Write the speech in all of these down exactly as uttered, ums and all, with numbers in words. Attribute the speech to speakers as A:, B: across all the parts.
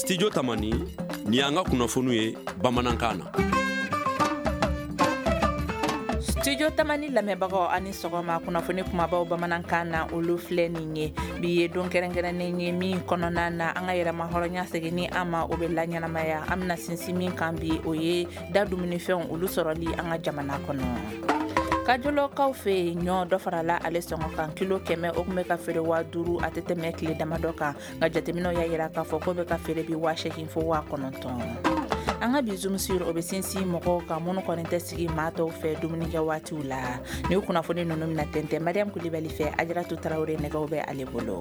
A: Studio Tamani ni anga kunafonu ye Bamanankan na.
B: Studio Tamani lamɛnbagaw ani sɔgɔma kunnafoni kumabaw Bamanankan na olu filɛ nin ye bi ye don kɛrɛnkɛrɛnnen ye min kɔnɔna na an ka yɛrɛma hɔrɔnya seginni an ma o bɛ la ɲɛnamaya an bɛna sinsin min kan bi o ye da dumunifɛnw olu sɔrɔli an ka jamana kɔnɔ. Kajolokaw fɛ ɲɔ dɔ farala ale sɔngɔ kan kilo kɛmɛ o kun bɛ ka feere waa duuru a tɛ tɛmɛ tile damadɔ kan nka jateminɛw y'a yira k'a fɔ ko bɛ ka feere bi waa seegin fo waa kɔnɔntɔn. An ka bi zoom sur o bɛ sinsin mɔgɔw kan minnu kɔni tɛ sigi maa tɔw fɛ dumunikɛ waatiw la ni kunnafoni ninnu mina tɛntɛn Mariam Kulibali fɛ Ajaratu Tarawele nɛgɛw bɛ ale bolo.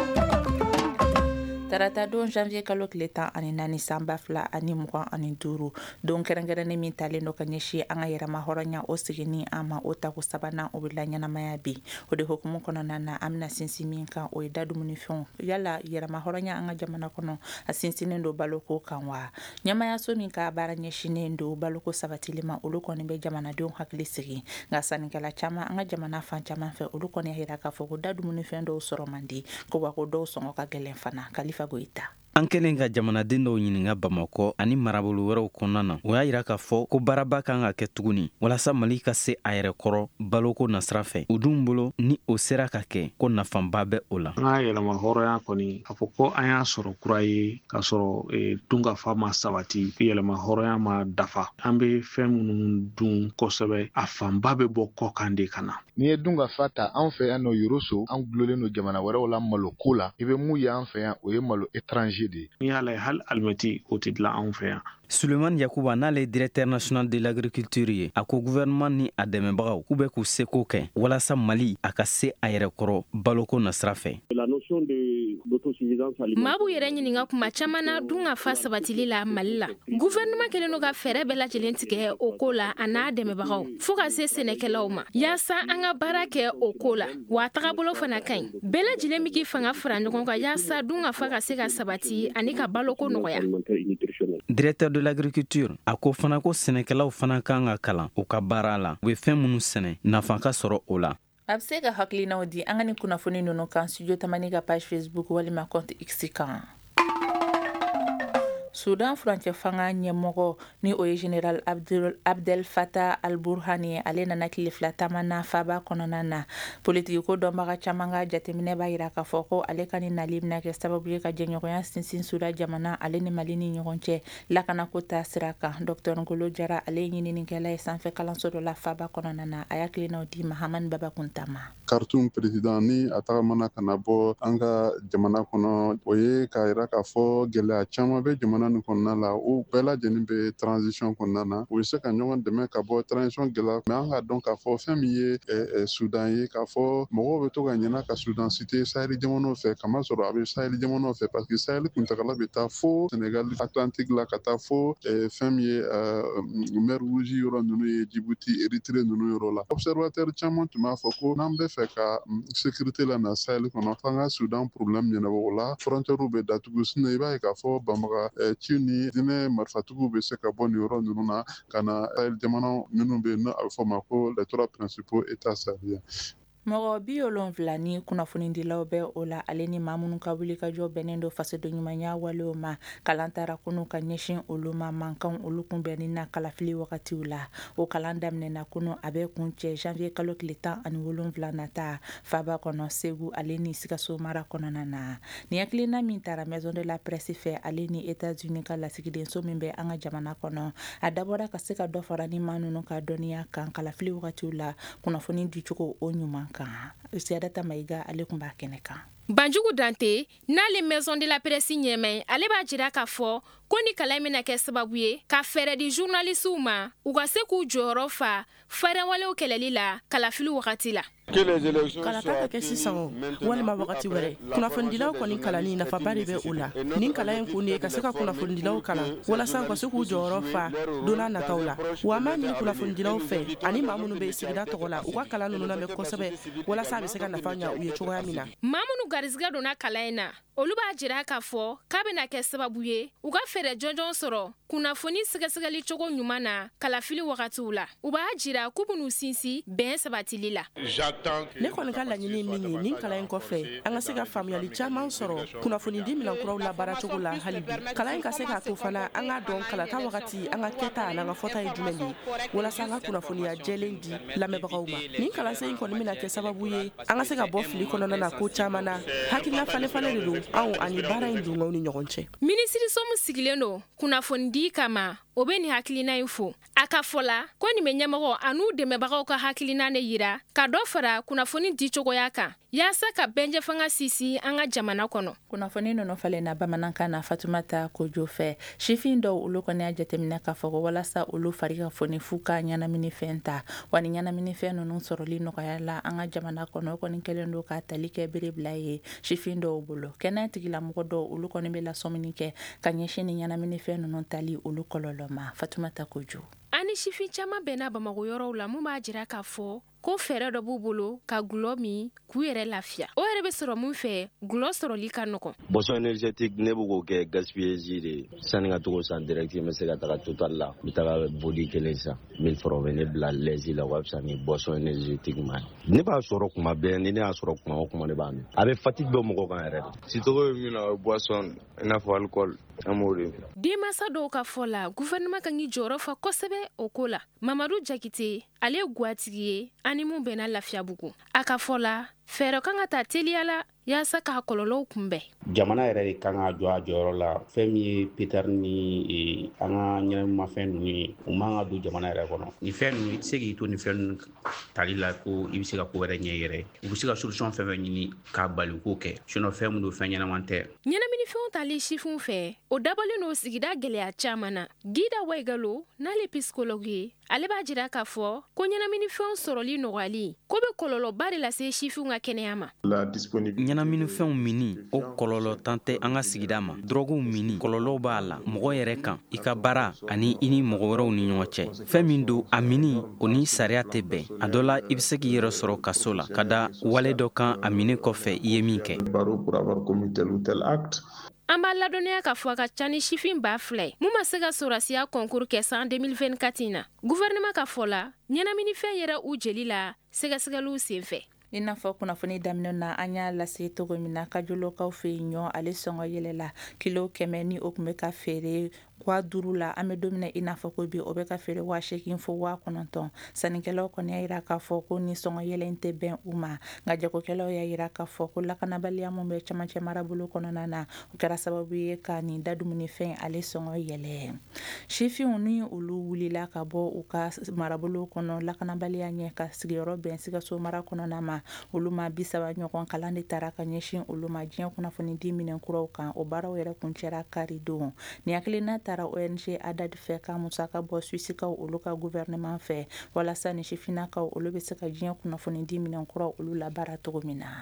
B: Tarata don janvier kalo tile tan ani naani san ba fila ani mugan ani duuru don kɛrɛnkɛrɛnnen min talen do ka ɲɛsin an ka yɛrɛma hɔrɔnya o seginni an ma o tako sabanan o bɛ la ɲɛnamaya bi o de hukumu kɔnɔna na an bɛna sinsin min kan o ye da dumunifɛnw yala yɛrɛma hɔrɔnya an ka jamana kɔnɔ a sinsinnen do baloko kan wa ɲɛmayaso min ka baara ɲɛsinnen do baloko sabatili ma olu kɔni bɛ jamanadenw hakili sigi nka sannikɛla caman an ka jamana fan caman fɛ olu kɔni y'a yira k'a fɔ ko da dumunifɛn dɔw sɔrɔ man di ko wa ko dɔw sɔngɔ ka gɛlɛn fana Kalifa Goita.
C: An kɛlen ka jamanaden dɔw ɲininka Bamakɔ ani marabolo wɛrɛw kɔnɔna na o y'a yira k'a fɔ ko baaraba kan ka kɛ tuguni walasa Mali ka se a yɛrɛ kɔrɔ baloko nasira fɛ u dun bolo ni o sera ka kɛ ko nafanba bɛ o la.
D: An ka yɛlɛma hɔrɔnya kɔni a fɔ ko an y'a sɔrɔ kura ye k'a sɔrɔ dunkafa ma sabati yɛlɛma hɔrɔnya ma dafa an bɛ fɛn minnu dun kosɛbɛ a fanba bɛ bɔ kɔkan de ka na.
E: Ni ye dunkafa ta an fɛ yan nɔ Yoroso an gulolen do jamana wɛrɛw la malo ko la i bɛ mun ye an fɛ yan o ye malo étranger.
D: Ni y'a lajɛ hali alimɛti o tɛ dilan anw fɛ yan.
C: Suleiman Yakuba n'ale directeur national de l'agriculture ye a ko gouvernement ni a dɛmɛbagaw k'u bɛ k'u seko kɛ walasa Mali a ka se a yɛrɛ kɔrɔ baloko nasira fɛ.
F: Maa b'u yɛrɛ ɲininka kuma caman na dunkafa sabatili la Mali la gouvernement kelen do ka fɛɛrɛ bɛɛ lajɛlen tigɛ o ko la a n'a dɛmɛbagaw fo ka se sɛnɛkɛlaw ma yaasa an ka baara kɛ o ko la wa tagabolo fana ka ɲi bɛɛ lajɛlen bɛ k'i fanga fara ɲɔgɔn kan yaasa dunkafa ka se ka sabati ani ka baloko nɔgɔya.
C: Directeur de l'agriculture a ko fana ko sɛnɛkɛlaw fana kan ka kalan u ka baara la u bɛ fɛn minnu sɛnɛ nafa ka sɔrɔ o la.
B: A bɛ se ka hakilinaw di an ka ni kunnafoni ninnu kan Studio Tamani ka page Facebook walima compte X kan. Sudan furancɛ fanga ɲɛmɔgɔ ni o ye General Abdel, Abdel Fattah al-Burhani ale nana tile fila taama na faaba kɔnɔna na politiki ko dɔnbaga caman ka jateminɛ b'a yira k'a fɔ ko ale ka ni nali bɛna kɛ sababu ye ka jɛɲɔgɔnya sinsin Sudan jamana ale ni Mali ni ɲɔgɔn cɛ lakanako ta sira kan Docteur Ngolo Jara ale ye ɲininikɛla ye sanfɛ kalanso dɔ la faaba kɔnɔna na a y'akilinaw di Mahamani Baba Kuntama.
G: Khartoum président ni a tagamana ka na bɔ an ka jamana kɔnɔ o ye k'a yira k'a fɔ gɛlɛya caman bɛ jamana nin kɔnɔna la o bɛɛ lajɛlen bɛ transition kɔnɔna na o bɛ se ka ɲɔgɔn dɛmɛ ka bɔ transition gɛlɛya mɛ an ka dɔn k'a fɔ fɛn min ye Sudan ye k'a fɔ mɔgɔw bɛ to ka ɲina ka Sudan cité Sahel jamanaw fɛ kamasɔrɔ a bɛ Sahel jamanaw fɛ parce que Sahel kuntagala bɛ taa fo Sénégal Atlantique la ka taa fo fɛn min ye mer Rouge yɔrɔ ninnu ye Djibouti Érythrée ninnu yɔrɔ la observateur caman tun b'a fɔ ko n'an bɛ fɛ ka sécurité la na Sahel kɔnɔ f'an ka Sudan problème ɲɛnabɔ o la frontière bɛ datugu sinon i b'a ye k'a fɔ banbaga ci ni diinɛ marifatigiw bɛ se ka bɔ nin yɔrɔ ninnu na ka na Sahel jamana minnu bɛ yen n'a bɛ fɔ ma ko les trois principaux états sahéliens.
B: Mɔgɔ bi wolonwula ni kunnafonidilaw bɛ o la ale ni maa minnu ka wuli ka jɔ bɛnnen do fasodenɲumanya walew ma kalan taara kunu ka ɲɛsin olu ma mankanw olu kunbɛnni na kalafili wagatiw la o kalan daminɛna kunu a bɛ kun cɛ janvier kalo tile tan ani wolonwula nata faaba kɔnɔ Segu ale ni Sikaso mara kɔnɔna na ni hakilina min taara maison de la presse fɛ ale ni États-Unis ka lasigidenso min bɛ an ka jamana kɔnɔ a dabɔra ka se ka dɔ fara ni maa ninnu ka dɔnniya kan kalafili wagatiw la kunnafoni dicogo o ɲuman kan Siadata Maiga ale kun b'a kɛnɛ kan.
F: Banjugu Dante n'ale maison de la presse ɲɛmɛ ale b'a jira k'a fɔ ko ni kalan bɛna kɛ sababu ye ka fɛɛrɛ di journalistes ma u ka se k'u jɔyɔrɔ fa fɛɛrɛwalew kɛlɛli la kalafili wagati la.
H: Kalata ka kɛ sisan o walima wagati wɛrɛ kunnafonidilaw kɔni kalanni nafaba de bɛ o la nin kalan in kun de ka se ka kunnafonidilaw kalan walasa ka se k'u jɔyɔrɔ fa donna nataw la wa an b'a ɲini kunnafonidilaw fɛ ani maa minnu bɛ sigida tɔgɔ la u ka kalan ninnu lamɛn kosɛbɛ walasa a bɛ se ka nafa ɲa u ye cogoya min na.
F: Maa minnu garisɛgɛ donna kalan in na olu b'a jira k'a fɔ k'a bɛna kɛ sababu ye u ka fɛɛrɛ jɔnjɔn sɔrɔ kunnafoni sɛgɛsɛgɛli cogo ɲuman na kalafili wagatiw la u b'a jira k'u bɛn'u sinsin bɛn sabatili la.
H: ne kɔni ka laɲini min ye nin kalan in kɔfɛ an ka se ka faamuyali caman sɔrɔ kunnafonidi minankuraw la baaracogo la hali bi kalan in ka se k'a to fana an k'a dɔn kalata wagati an ka kɛta n'an ka fɔta ye jumɛn de ye walasa an ka kunnafoniya jɛlen di lamɛnbagaw ma. nin kalansen in kɔni bɛna kɛ sababu ye an ka se ka bɔ fili kɔnɔna na ko caman na hakilina falen-falen de don anw ani baara in dungaw ni ɲɔgɔn cɛ.
F: minisiriso sigilen don kunnafonidi kama o bɛ nin hakilina in fo a ka fɔ la ko nin bɛ ɲɛmɔgɔ an'u dɛmɛbagaw ka hakilina de yira ka dɔ fara kunnafoni di cogoya kan yaasa ka bɛnjɛ fanga sisi an ka jamana kɔnɔ.
B: kunnafoni ninnu falen na bamanankan na Fatumata Kojo fɛ sifin dɔw olu kɔni y'a jateminɛ k'a fɔ ko walasa olu fari ka foni fu ka ɲɛnaminifɛn ta wa ni ɲɛnaminifɛn ninnu sɔrɔli nɔgɔya la an ka jamana kɔnɔ o kɔni kɛlen don ka tali kɛ bere bila ye sifin dɔw bolo. kɛnɛ tigilamɔgɔ dɔw olu kɔni bɛ lasɔmini kɛ ka ɲɛsin ni ɲɛnaminifɛn ninnu tali olu kɔlɔlɔ ma. Fatumata Kojo.
F: ani sifin caman bɛnna Bamako yɔrɔw la mun b'a jira k'a fɔ ko fɛɛrɛ dɔ b'u bolo ka gulɔ min k'u yɛrɛ lafiya. o yɛrɛ bɛ sɔrɔ mun fɛ gulɔ sɔrɔli ka nɔgɔn.
I: boisson énergétique ne b'o k'o kɛ gaspillage de sanni ka togo san direct n bɛ se ka taga total la n bɛ taga bodi kelen san mille francs bɛ ne bila lɛzi la wa fisa ni boisson énergétique ma ye. ne b'a sɔrɔ kuma bɛɛ ni ne y'a sɔrɔ kuma o kuma ne b'a min a bɛ fatigue bɛ mɔgɔ kan yɛrɛ de.
J: si togo ye min na o boisson i n'a fɔ alcool an b'o de.
F: denmansa dɔw ka fɔ la gouvernement kan k'i jɔyɔrɔ fa kosɛbɛ o ko la. Mamadu Jakite ale ye guwatigi ye ani mun bɛnna Lafiyabugu. a ka fɔ la fɛɛrɛ kan ka ta teliya la yaasa k'a kɔlɔlɔw kunbɛn.
K: jamana yɛrɛ de kan ka jɔ a jɔyɔrɔ la fɛn min ye Peter ni an ka ɲɛnamafɛn ninnu ye u man ka don jamana yɛrɛ kɔnɔ. ni fɛn ninnu i tɛ se k'i to ni fɛn ninnu tali la ko i bɛ se ka ko wɛrɛ ɲɛ yɛrɛ u bɛ se ka solution fɛn fɛn ɲini k'a bali k'o kɛ sinon fɛn min don fɛn ɲɛnaman tɛ.
F: ɲɛnaminifɛnw tali sifinw fɛ o dabɔlen n'o sigida gɛlɛya caman na. Gida Waigalo n'ale psychologue ye ale b'a jira k'a fɔ ko ɲɛnaminifɛnw sɔrɔli nɔgɔyali ko bɛ kɔlɔlɔba de lase sifinw ka kɛnɛya ma.
C: ɲɛnaminifɛnw mini o kɔlɔlɔ tan tɛ an ka sigida ma. droguw mini kɔlɔlɔw b'a la mɔgɔ yɛrɛ kan i ka baara ani i ni mɔgɔ wɛrɛw ni ɲɔgɔn cɛ. fɛn min don a mini o ni sariya tɛ bɛn a dɔ la i bɛ se k'i yɛrɛ sɔrɔ kaso la ka da wale dɔ kan a mini kɔfɛ i ye min kɛ.
F: an b'a ladɔnniya k'a fɔ a ka ca ni sifin b'a fila ye mun ma se ka sɔrɔsiya kɔnkuru kɛ san deux mille vingt-quatre in na. gouvernement ka fɔ la ɲɛnaminifɛn yɛrɛ u jeli la sɛgɛsɛgɛliw senfɛ.
B: i n'a fɔ kunnafoni daminɛ na an y'a lase togo min na Kajolokaw fɛ yen ɲɔ ale sɔngɔ yɛlɛla kilo kɛmɛ ni o tun bɛ ka feere wa duuru la an bɛ don min na i n'a fɔ ko bi o bɛ ka feere wa seegin fo wa kɔnɔntɔn. sannikɛlaw kɔni y'a yira k'a fɔ ko ni sɔngɔ yɛlɛn tɛ bɛn u ma nka jagokɛlaw y'a yira k'a fɔ ko lakanabaliya min bɛ camancɛ marabolo kɔnɔna na o kɛra sababu ye ka nin dadumunifɛn ale sɔngɔ yɛlɛ. sifinw ni olu wulila ka bɔ u ka marabolo kɔnɔ lakanabaliya ɲɛ ka sigiyɔrɔ bɛn Sikaso mara kɔnɔna ma olu ma bi saba ɲɔgɔn kalan de taara ka ɲɛsin olu ma diɲɛ kunnafoni di minɛn kuraw kan o baaraw yɛrɛ kuncɛra kari don. ni hakilina taara O N G A D A D fɛ ka musaka bɔ Suissikaw olu ka gouvernement fɛ walasa ni sifinakaw olu bɛ se ka diɲɛ kunnafoni di minɛn kuraw olu la baara cogo min na.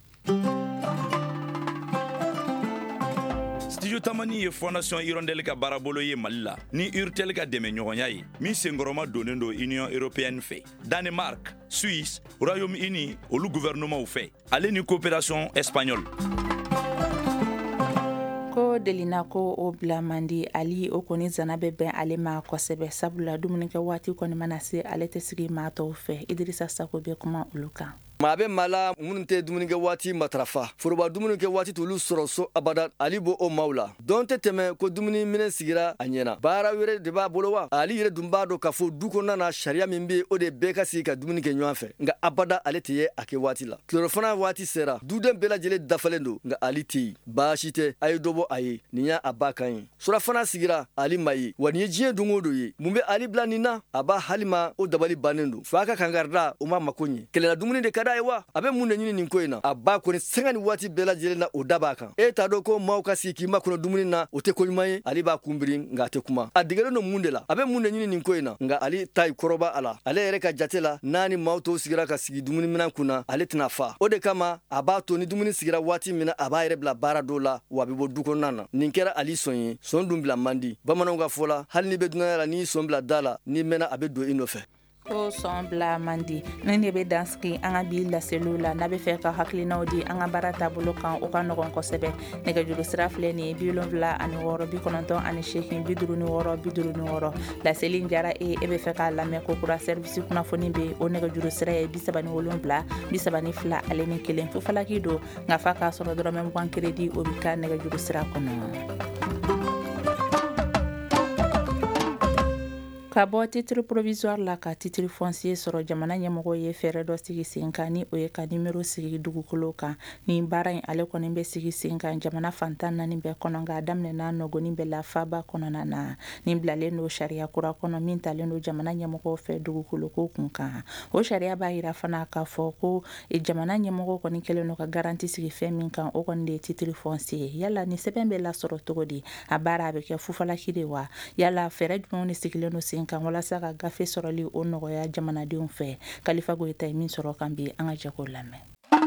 L: Studio Tamani ye Fondation Hirondelle ka baarabolo ye Mali la ni Urtel ka dɛmɛ ɲɔgɔnya ye min senkɔrɔma donnen do Union Européenne fɛ. Danemark, Suisse, Royaume-Uni olu gouvernement fɛ ale ni coopération espagnole.
B: ko delina ko o bila mandi ali o koni zana bɛ bɛn ale ma kosɛbɛ sabula dumunikɛ waati kɔni mana se ale tɛ sigi maa tɔw fɛ. Idrissa Sako bɛ kuma olu kan.
M: maa bɛ mala minnu tɛ dumunikɛ waati matarafa foroba dumunikɛ waati t'olu sɔrɔ so abada ali bo o maaw la dɔn tɛ tɛmɛ ko dumuni minɛ sigira a ɲɛna baara wɛrɛ de b'a bolo wa ali yɛrɛ dun b'a dɔn k'a fɔ du kɔnɔna na sariya min bɛ o de bɛɛ ka sigi ka dumuni kɛ ɲɔgɔn fɛ nka abada ale tɛ ye a kɛ waati la tilorofana waati sera duden bɛɛ lajɛlen dafalen don nka ali tɛ yen baasi tɛ a ye dɔ bɔ a ye nin y'a a ba kan ye surafana sigira ali ma ye wa nin ye diɲɛ don o don ye mun bɛ ali bila nin na a b'a halima o dabali bannen don f'a ka kangarida o ma mako ɲɛ kɛlɛla dumuni de ka d'a ye wa a bɛ mun de ɲini nin ko in na a ba kɔni sanga ni waati bɛɛ lajɛlen na o da b'a kan e t'a dɔn ko maaw ka sigi k'i makɔnɔ dumuni na o tɛ ko ɲuman ye ale b'a kunbiri nka a tɛ kuma a degelen don mun de la a bɛ mun de ɲini nin ko in na nka ale ta ye kɔrɔba a la ale yɛrɛ ka jate la n'a ni maaw tɔw sigira ka sigi dumuni minan kun na ale tɛna fa o de kama a b'a to ni dumuni sigira waati min na a b'a yɛrɛ bila baara dɔw la wa a bɛ bɔ du kɔnɔna na nin kɛra ali sɔn ye sɔn dun bila man di bamananw ka fɔ la hali ni bɛ dunan la n'i sɔn bila da la n'i mɛnna a bɛ don i nɔfɛ.
B: ko sɔn bila man di ni ne be dansigi an ka bi laseliw la n'a be fɛ ka hakilinaw di an ka baara taabolo kan o ka nɔgɔn kosɛbɛ nɛgɛjuru sira filɛ nin ye bi wolonwula ani wɔɔrɔ bi kɔnɔntɔn ani seegin bi duuru ni wɔɔrɔ bi duuru ni wɔɔrɔ laseli jara e e be fɛ k'a lamɛn ko kura servisi kunnafoni be o nɛgɛjuru sira ye bi saba ni wolonwula bi saba ni fila ale ni kelen fofalaki don nka fa k'a sɔrɔ dɔrɔmɛ mugan keredi o bi ka nɛgɛjuru sira kɔnɔ. ka bɔ titre provisoire la ka titre foncier sɔrɔ jamana ɲɛmɔgɔ ye fɛɛrɛ dɔ sigi sen kan ni o ye ka nimero sigi dugukolo kan ni baara in ale kɔni bɛ sigi sen kan jamana fantan naani bɛɛ kɔnɔ nka daminɛna nɔgɔni bɛ la faba kɔnɔna na ni bilalen don sariya kura kɔnɔ min talen don jamana ɲɛmɔgɔw fɛ dugukoloko kun kan o sariya b'a yira fana k'a fɔ ko jamana ɲɛmɔgɔ kɔni kɛlen don ka garanti sigi fɛn min kan o kɔni de ye titre foncier yala ni sɛbɛn bɛ lasɔrɔ cogo di a baara a bɛ kɛ fufalaki de wa yala fɛɛrɛ jumɛnw de sigilen don sen kan walasa ka gafe sɔrɔli o nɔgɔya jamanadenw fɛ Kalifa Goyita ye min sɔrɔ kan bi an ka jago lamɛn.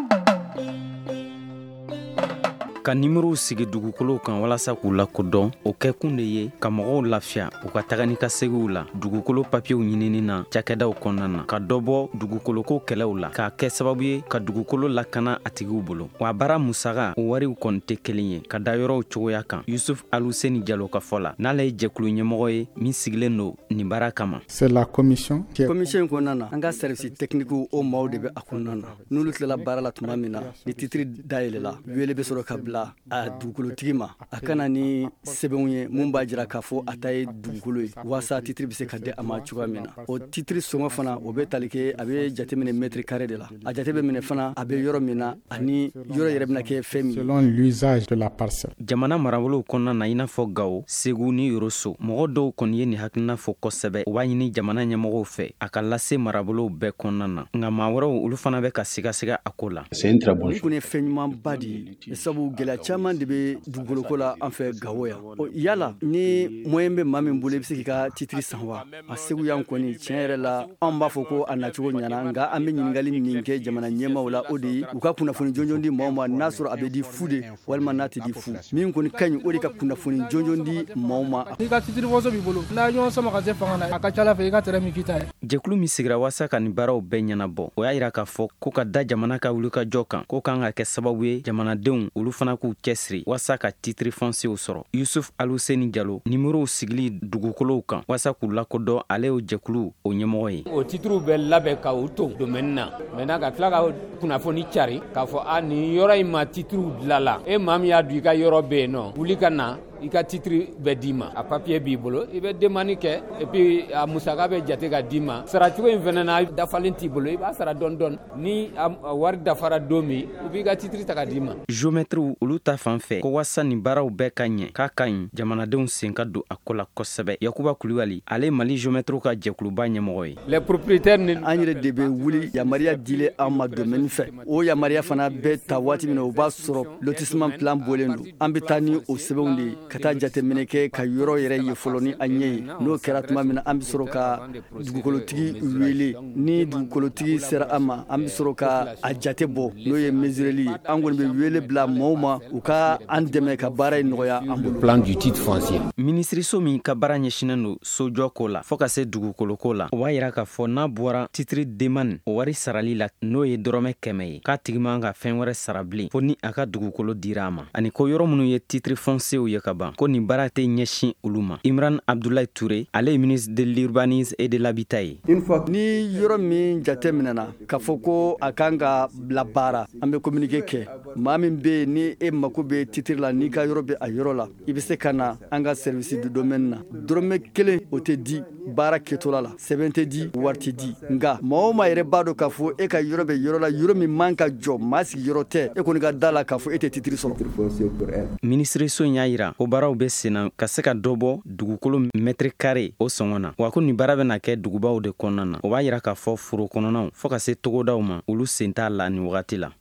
C: ka nimero sigi dugukolo kan walasa k'u lakodɔn o kɛ kun de ye ka mɔgɔw lafiya u ka taga ni ka segiw la dugukolo papiyew ɲinini na cakɛdaw kɔnɔna na ka dɔbɔ dugukoloko kɛlɛw la k'a kɛ sababu ye ka dugukolo lakana a tigiw bolo wa baara musaga o wariw kɔni tɛ kelen ye ka da yɔrɔw cogoya kan Yusuf Aluseni Jalo ka fɔ la n'ale ye jɛkulu ɲɛmɔgɔ ye min sigilen don nin baara kama.
M: C'est la commission commission kɔnɔna na an ka service technique o maaw de bɛ a kɔnɔna na n'olu tilala baara la tuma min na ni titre dayɛlɛla wele bɛ sɔrɔ ka bila a dugukolotigi ma a kana ni sɛbɛnw ye mun b'a jira k'a fɔ a ta ye dugukolo ye waasa titre bɛ se ka di a ma cogoya min na o titre sɔngɔ fana o bɛ tali kɛ a bɛ jateminɛ mètre carré de la a jate bɛ minɛ fana a bɛ yɔrɔ min na ani yɔrɔ yɛrɛ bɛna kɛ fɛn min selon l'usage de la parcelle.
C: jamana marabolow kɔnɔna na i n'a fɔ Gawo, Segu ni Yoroso mɔgɔ dɔw kɔni ye nin hakilina fɔ kosɛbɛ u b'a ɲini jamana ɲɛmɔgɔw fɛ a ka lase marabolow bɛɛ kɔnɔna na nka maa wɛrɛw olu fana bɛ ka sigasiga a ko la.
M: C'est une très bonne chose. Ni kun ye fɛn ɲumanba de ye sabu gɛlɛya caman de bɛ dugukolo la an fɛ Gawo yan o yala ni moyen bɛ maa min bolo i bɛ se k'i ka titre san wa a Segu yan kɔni tiɲɛ yɛrɛ la an b'a fɔ ko a nacogo ɲana nka an bɛ ɲininkali min kɛ jamana ɲɛmaaw la o de ye u ka kunnafoni jɔnjɔn di maaw ma n'a sɔrɔ a bɛ di fu de walima n'a tɛ di fu min kɔni ka ɲi o de ka kunnafoni jɔnjɔn di maaw ma.
N: i ka titre foncier b'i bolo n'a ɲɔgɔn sama ka se fanga na a ka ca Ala fɛ i ka terrain min k'i ta ye.
C: jɛkulu min sigira waasa ka nin baaraw bɛɛ ɲɛnabɔ o y'a yira k'a fɔ ko ka da jamana ka wulikajɔ kan ko kan ka kɛ sababu ye jamanadenw olu fana k'u cɛsiri waasa ka titre foncier sɔrɔ. Yusuf Aluseni Jalo nimerow sigili dugukolow kan waasa k'u lakodɔn ale y'o jɛkulu o ɲɛmɔgɔ ye.
O: o titres bɛ labɛn ka u to domaine na maintenant ka tila ka kunnafoni cari k'a fɔ a nin yɔrɔ in ma titres dilala e maa min y'a dun i ka yɔrɔ bɛ yen nɔ wuli ka na i ka titre bɛ d'i ma a papier b'i bolo i bɛ demande kɛ et puis a musaka bɛ jate ka d'i ma saracogo in fana na dafalen t'i bolo i b'a sara dɔɔni dɔɔni ni a wari dafara don min u b'i ka titre ta ka d'i ma.
C: géomètres olu ta fan fɛ ko waasa nin baaraw bɛɛ ka ɲɛ k'a ka ɲi jamanadenw sen ka don a ko la kosɛbɛ. Yakuba Kulibali ale Mali géomètres ka jɛkuluba ɲɛmɔgɔ ye.
M: les propriétaires ni an yɛrɛ de bɛ wuli yamaruya dilen an ma domaine fɛ o yamaruya fana bɛ ta waati min na o b'a sɔrɔ lotissement plan bɔlen don an bɛ taa ni o sɛbɛnw de ye ka taa jateminɛ kɛ ka yɔrɔ yɛrɛ ye fɔlɔ ni an ɲɛ ye n'o kɛra tuma min na an bɛ sɔrɔ ka dugukolotigi wele ni dugukolotigi sera an ma an bɛ sɔrɔ ka a jate bɔ n'o ye mesureli ye an kɔni bɛ wele bila maaw ma u ka an dɛmɛ ka baara in nɔgɔya an bolo.
C: plan du titre foncier. minisiriso min ka baara ɲɛsinen don sojɔko la fɔ ka se dugukoloko la o b'a yira k'a fɔ n'a bɔra titre demande o wari sarali la n'o ye dɔrɔmɛ kɛmɛ ye k'a tigi man ka fɛn wɛrɛ sara bilen fo ni a ka dugukolo dira a ma ani ko yɔrɔ minnu ye titre foncier ye ka ban ko nin baara tɛ ɲɛsin olu ma. Imran Abdoulaye Touré ale ye ministre de l'urbanisme et de l'habitat ye.
M: ni yɔrɔ min jate minɛna k'a fɔ ko a kan ka bila baara an bɛ communiqué kɛ maa min bɛ yen ni e mako bɛ titre la n'i ka yɔrɔ bɛ a yɔrɔ la i bɛ se ka na an ka service du domaine na dɔrɔmɛ kelen o tɛ di baara kɛtɔla la sɛbɛn tɛ di wari tɛ di nka maa o maa yɛrɛ b'a dɔn k'a fɔ e ka yɔrɔ bɛ yɔrɔ la yɔrɔ min man ka jɔ maa sigi yɔrɔ tɛ e kɔni ka da la k'a fɔ e tɛ titre sɔrɔ.
C: minisiriso y'a yira ko baaraw bɛ senna ka se ka dɔ bɔ dugukolo mètre carré o sɔngɔ na wa ko nin baara bɛna kɛ dugubaw de kɔnɔna na o b'a yira k'a fɔ foro kɔnɔnaw fɔ ka se togodaw ma olu sen t'a la nin wagati la.